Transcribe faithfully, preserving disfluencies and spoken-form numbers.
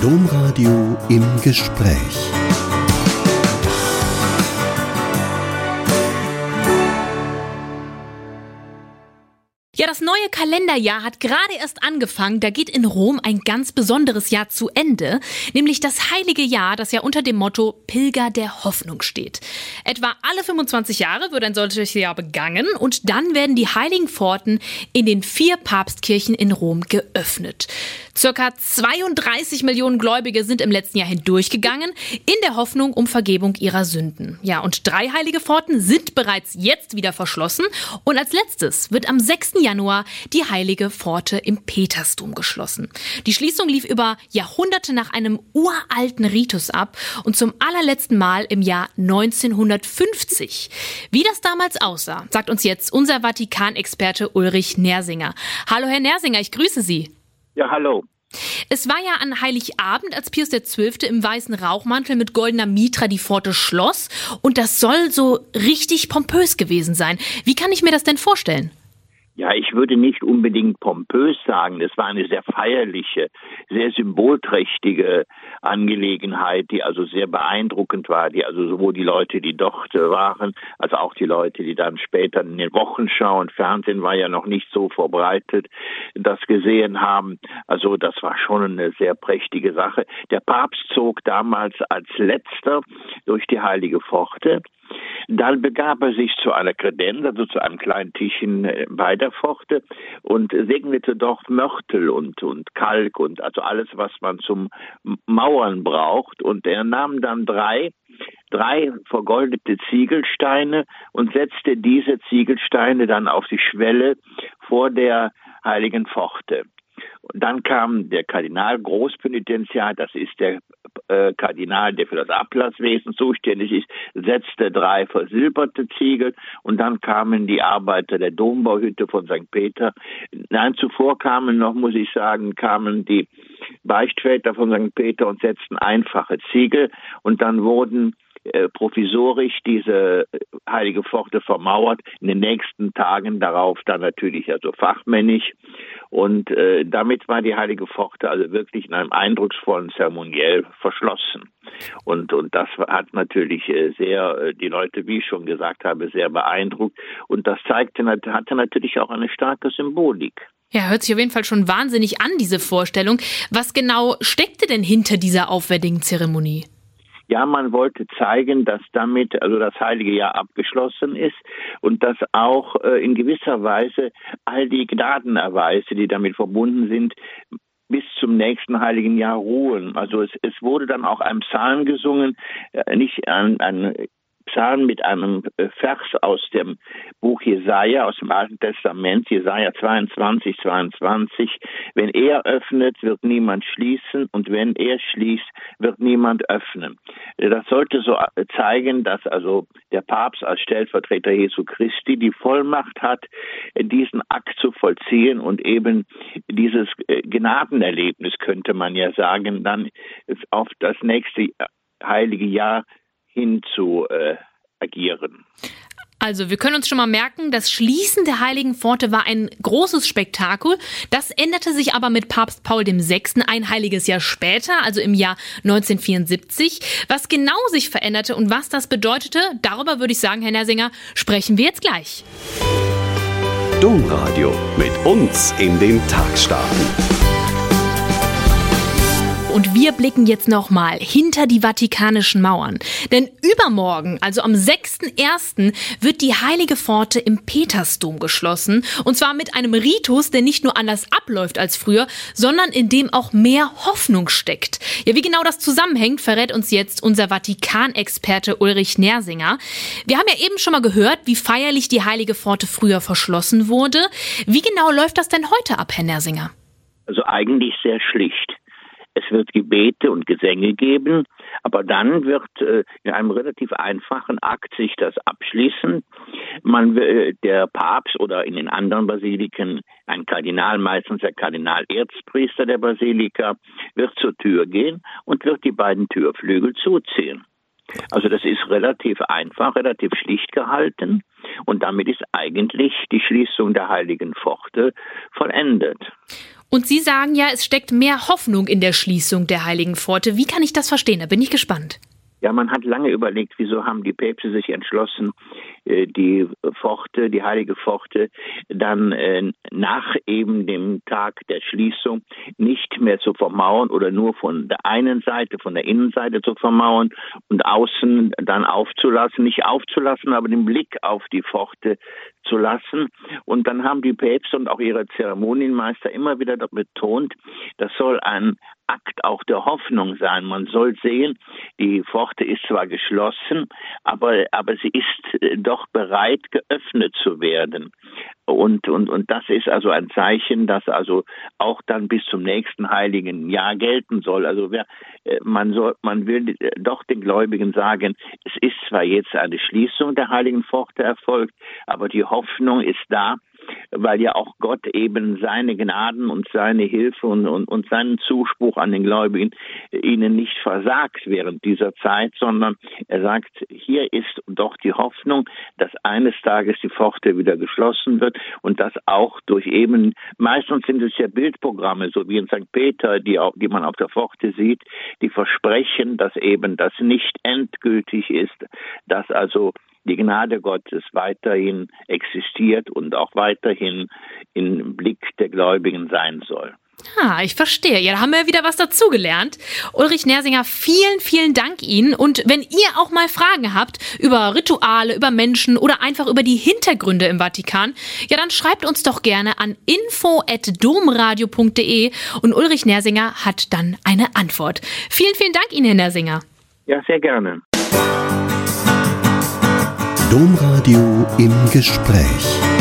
Domradio im Gespräch. Ja, das neue Kalenderjahr hat gerade erst angefangen. Da geht in Rom ein ganz besonderes Jahr zu Ende, nämlich das Heilige Jahr, das ja unter dem Motto Pilger der Hoffnung steht. Etwa alle fünfundzwanzig Jahre wird ein solches Jahr begangen und dann werden die heiligen Pforten in den vier Papstkirchen in Rom geöffnet. Circa zweiunddreißig Millionen Gläubige sind im letzten Jahr hindurchgegangen, in der Hoffnung um Vergebung ihrer Sünden. Ja, und drei heilige Pforten sind bereits jetzt wieder verschlossen und als letztes wird am sechsten Januar die heilige Pforte im Petersdom geschlossen. Die Schließung lief über Jahrhunderte nach einem uralten Ritus ab und zum allerletzten Mal im Jahr neunzehnhundertfünfzig. Wie das damals aussah, sagt uns jetzt unser Vatikanexperte Ulrich Nersinger. Hallo Herr Nersinger, ich grüße Sie. Ja, hallo. Es war ja an Heiligabend, als Pius der Zwölfte im weißen Rauchmantel mit goldener Mitra die Pforte schloss und das soll so richtig pompös gewesen sein. Wie kann ich mir das denn vorstellen? Ja, ich würde nicht unbedingt pompös sagen. Es war eine sehr feierliche, sehr symbolträchtige Angelegenheit, die also sehr beeindruckend war, die also sowohl die Leute, die dort waren, als auch die Leute, die dann später in den Wochenschau und Fernsehen war ja noch nicht so verbreitet, das gesehen haben. Also das war schon eine sehr prächtige Sache. Der Papst zog damals als letzter durch die heilige Pforte. Dann begab er sich zu einer Kredenz, also zu einem kleinen Tischchen bei der Pforte und segnete dort Mörtel und, und Kalk und also alles, was man zum Mauern braucht. Und er nahm dann drei, drei vergoldete Ziegelsteine und setzte diese Ziegelsteine dann auf die Schwelle vor der heiligen Pforte. Und dann kam der Kardinal Großpenitenziar, das ist der äh, Kardinal, der für das Ablasswesen zuständig ist, setzte drei versilberte Ziegel und dann kamen die Arbeiter der Dombauhütte von Sankt Peter. Nein, zuvor kamen noch, muss ich sagen, kamen die Beichtväter von Sankt Peter und setzten einfache Ziegel und dann wurden Äh, provisorisch diese heilige Pforte vermauert, in den nächsten Tagen darauf dann natürlich also fachmännisch und äh, damit war die heilige Pforte also wirklich in einem eindrucksvollen Zeremoniell verschlossen und und das hat natürlich äh, sehr äh, die Leute, wie ich schon gesagt habe, sehr beeindruckt und das zeigte hatte natürlich auch eine starke Symbolik. Ja, hört sich auf jeden Fall schon wahnsinnig an, diese Vorstellung. Was genau steckte denn hinter dieser aufwendigen Zeremonie? Ja, man wollte zeigen, dass damit also das heilige Jahr abgeschlossen ist und dass auch äh, in gewisser Weise all die Gnadenerweise, die damit verbunden sind, bis zum nächsten heiligen Jahr ruhen. Also es, es wurde dann auch ein Psalm gesungen, äh, nicht ein, ein Psalm mit einem Vers aus dem Buch Jesaja, aus dem Alten Testament, Jesaja zweiundzwanzig, zweiundzwanzig. Wenn er öffnet, wird niemand schließen und wenn er schließt, wird niemand öffnen. Das sollte so zeigen, dass also der Papst als Stellvertreter Jesu Christi die Vollmacht hat, diesen Akt zu vollziehen und eben dieses Gnadenerlebnis, könnte man ja sagen, dann auf das nächste heilige Jahr hin zu äh, agieren. Also wir können uns schon mal merken, das Schließen der heiligen Pforte war ein großes Spektakel. Das änderte sich aber mit Papst Paul der Sechste ein heiliges Jahr später, also im Jahr neunzehnhundertvierundsiebzig. Was genau sich veränderte und was das bedeutete, darüber würde ich sagen, Herr Nersinger, sprechen wir jetzt gleich. Domradio, mit uns in den Tag starten. Und wir blicken jetzt nochmal hinter die vatikanischen Mauern. Denn übermorgen, also am sechsten ersten, wird die heilige Pforte im Petersdom geschlossen. Und zwar mit einem Ritus, der nicht nur anders abläuft als früher, sondern in dem auch mehr Hoffnung steckt. Ja, wie genau das zusammenhängt, verrät uns jetzt unser Vatikanexperte Ulrich Nersinger. Wir haben ja eben schon mal gehört, wie feierlich die heilige Pforte früher verschlossen wurde. Wie genau läuft das denn heute ab, Herr Nersinger? Also eigentlich sehr schlicht. Es wird Gebete und Gesänge geben, aber dann wird äh, in einem relativ einfachen Akt sich das abschließen. Man, äh, der Papst oder in den anderen Basiliken ein Kardinal, meistens der Kardinal-Erzpriester der Basilika, wird zur Tür gehen und wird die beiden Türflügel zuziehen. Also das ist relativ einfach, relativ schlicht gehalten und damit ist eigentlich die Schließung der heiligen Pforte vollendet. Und Sie sagen ja, es steckt mehr Hoffnung in der Schließung der Heiligen Pforte. Wie kann ich das verstehen? Da bin ich gespannt. Ja, man hat lange überlegt, wieso haben die Päpste sich entschlossen, die Pforte, die heilige Pforte, dann nach eben dem Tag der Schließung nicht mehr zu vermauern oder nur von der einen Seite, von der Innenseite zu vermauern und außen dann aufzulassen, nicht aufzulassen, aber den Blick auf die Pforte zu lassen. Und dann haben die Päpste und auch ihre Zeremonienmeister immer wieder betont, das soll ein Akt auch der Hoffnung sein. Man soll sehen, die Pforte ist zwar geschlossen, aber, aber sie ist doch bereit, geöffnet zu werden. Und, und, und das ist also ein Zeichen, das also auch dann bis zum nächsten heiligen Jahr gelten soll. Also wer, man soll, man will doch den Gläubigen sagen, es ist zwar jetzt eine Schließung der heiligen Pforte erfolgt, aber die Hoffnung ist da, weil ja auch Gott eben seine Gnaden und seine Hilfe und, und, und seinen Zuspruch an den Gläubigen ihnen nicht versagt während dieser Zeit, sondern er sagt, hier ist doch die Hoffnung, dass eines Tages die Pforte wieder geschlossen wird und das auch durch eben, meistens sind es ja Bildprogramme, so wie in Sankt Peter, die, auch, die man auf der Pforte sieht, die versprechen, dass eben das nicht endgültig ist, dass also die Gnade Gottes weiterhin existiert und auch weiterhin im Blick der Gläubigen sein soll. Ah, ich verstehe. Ja, da haben wir wieder was dazugelernt. Ulrich Nersinger, vielen, vielen Dank Ihnen. Und wenn ihr auch mal Fragen habt über Rituale, über Menschen oder einfach über die Hintergründe im Vatikan, ja, dann schreibt uns doch gerne an info at domradio punkt de und Ulrich Nersinger hat dann eine Antwort. Vielen, vielen Dank Ihnen, Herr Nersinger. Ja, sehr gerne. Domradio im Gespräch.